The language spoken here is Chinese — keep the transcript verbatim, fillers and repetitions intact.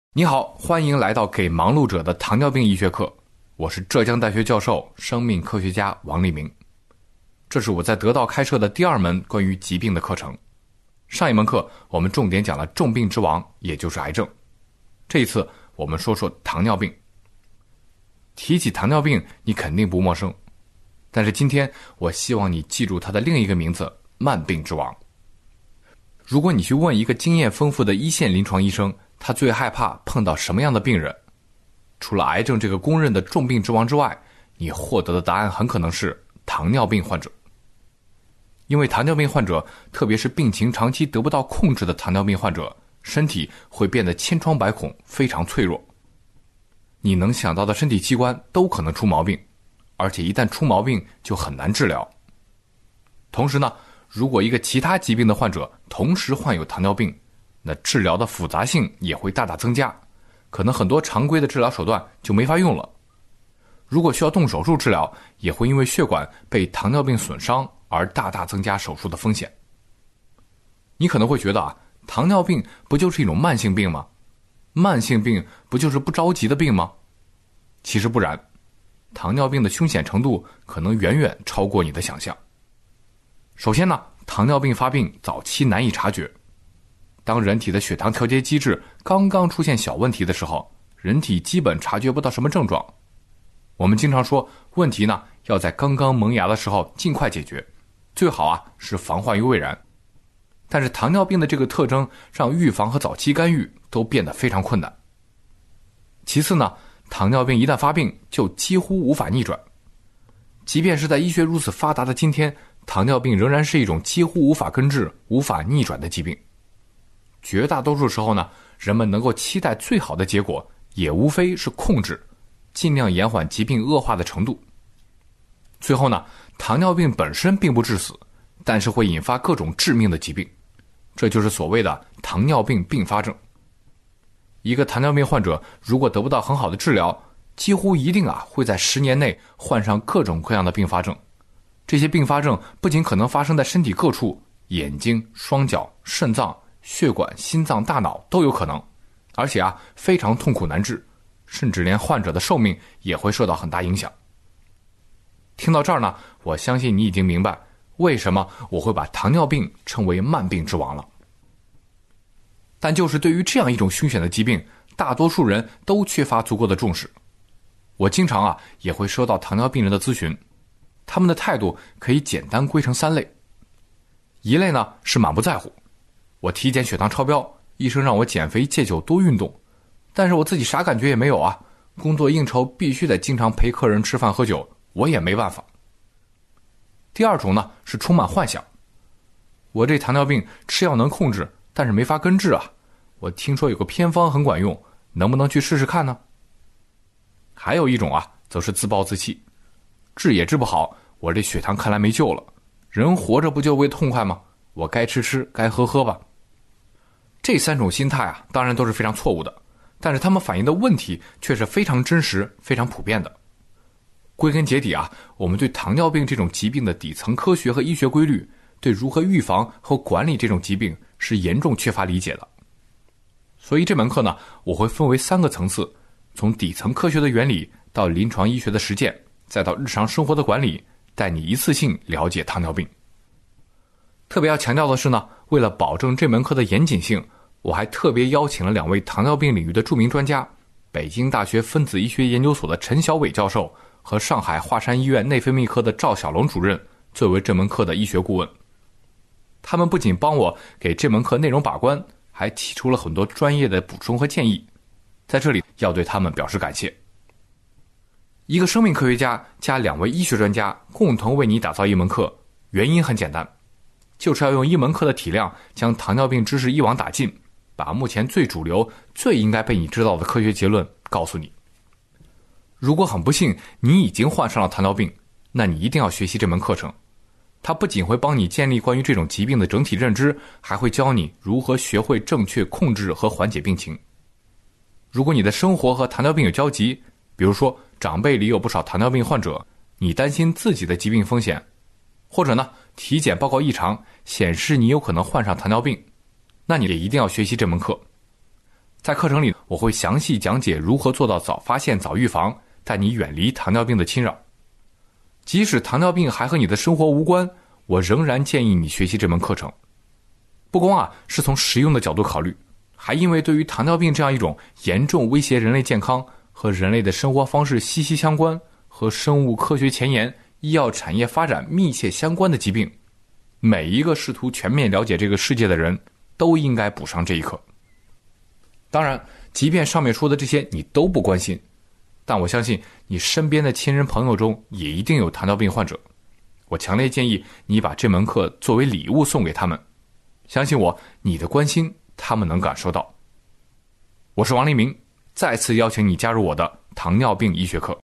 你好，欢迎来到给忙碌者的糖尿病医学课，我是浙江大学教授、生命科学家王立明。这是我在得道开设的第二门关于疾病的课程。上一门课我们重点讲了重病之王，也就是癌症。这一次我们说说糖尿病。提起糖尿病，你肯定不陌生，但是今天我希望你记住它的另一个名字——慢病之王。如果你去问一个经验丰富的一线临床医生，他最害怕碰到什么样的病人？除了癌症这个公认的重病之王之外，你获得的答案很可能是糖尿病患者。因为糖尿病患者，特别是病情长期得不到控制的糖尿病患者，身体会变得千疮百孔，非常脆弱。你能想到的身体器官都可能出毛病，而且一旦出毛病就很难治疗。同时呢，如果一个其他疾病的患者同时患有糖尿病，那治疗的复杂性也会大大增加，可能很多常规的治疗手段就没法用了。如果需要动手术治疗，也会因为血管被糖尿病损伤而大大增加手术的风险。你可能会觉得啊，糖尿病不就是一种慢性病吗？慢性病不就是不着急的病吗？其实不然，糖尿病的凶险程度可能远远超过你的想象。首先呢，糖尿病发病早期难以察觉。当人体的血糖调节机制刚刚出现小问题的时候，人体基本察觉不到什么症状。我们经常说，问题呢要在刚刚萌芽的时候尽快解决，最好啊是防患于未然。但是糖尿病的这个特征让预防和早期干预都变得非常困难。其次呢，糖尿病一旦发病就几乎无法逆转。即便是在医学如此发达的今天，糖尿病仍然是一种几乎无法根治、无法逆转的疾病。绝大多数时候呢，人们能够期待最好的结果，也无非是控制，尽量延缓疾病恶化的程度。最后呢，糖尿病本身并不致死，但是会引发各种致命的疾病，这就是所谓的糖尿病并发症。一个糖尿病患者如果得不到很好的治疗，几乎一定啊会在十年内患上各种各样的并发症。这些并发症不仅可能发生在身体各处，眼睛、双脚、肾脏、血管、心脏、大脑都有可能，而且啊非常痛苦难治，甚至连患者的寿命也会受到很大影响。听到这儿呢，我相信你已经明白为什么我会把糖尿病称为慢病之王了。但就是对于这样一种凶险的疾病，大多数人都缺乏足够的重视。我经常啊也会收到糖尿病人的咨询，他们的态度可以简单归成三类。一类呢是满不在乎，我体检血糖超标，医生让我减肥戒酒多运动，但是我自己啥感觉也没有啊，工作应酬必须得经常陪客人吃饭喝酒，我也没办法。第二种呢是充满幻想，我这糖尿病吃药能控制，但是没法根治啊，我听说有个偏方很管用，能不能去试试看呢？还有一种啊则是自暴自弃，治也治不好，我这血糖看来没救了，人活着不就为痛快吗？我该吃吃该喝喝吧。这三种心态啊，当然都是非常错误的，但是他们反映的问题却是非常真实、非常普遍的。归根结底啊，我们对糖尿病这种疾病的底层科学和医学规律，对如何预防和管理这种疾病是严重缺乏理解的。所以这门课呢，我会分为三个层次，从底层科学的原理到临床医学的实践，再到日常生活的管理，带你一次性了解糖尿病。特别要强调的是呢，为了保证这门课的严谨性，我还特别邀请了两位糖尿病领域的著名专家，北京大学分子医学研究所的陈小伟教授和上海华山医院内分泌科的赵小龙主任作为这门课的医学顾问。他们不仅帮我给这门课内容把关，还提出了很多专业的补充和建议，在这里要对他们表示感谢。一个生命科学家加两位医学专家共同为你打造一门课，原因很简单，就是要用一门课的体量将糖尿病知识一网打尽，把目前最主流、最应该被你知道的科学结论告诉你。如果很不幸你已经患上了糖尿病，那你一定要学习这门课程。它不仅会帮你建立关于这种疾病的整体认知，还会教你如何学会正确控制和缓解病情。如果你的生活和糖尿病有交集，比如说长辈里有不少糖尿病患者，你担心自己的疾病风险，或者呢体检报告异常显示你有可能患上糖尿病，那你也一定要学习这门课。 在课程里，我会详细讲解如何做到早发现、早预防，带你远离糖尿病的侵扰。即使糖尿病还和你的生活无关，我仍然建议你学习这门课程。不光啊是从实用的角度考虑，还因为对于糖尿病这样一种严重威胁人类健康和人类的生活方式息息相关，和生物科学前沿、医药产业发展密切相关的疾病，每一个试图全面了解这个世界的人都应该补上这一课。当然，即便上面说的这些你都不关心，但我相信你身边的亲人朋友中也一定有糖尿病患者。我强烈建议你把这门课作为礼物送给他们，相信我，你的关心他们能感受到。我是王立明，再次邀请你加入我的糖尿病医学课。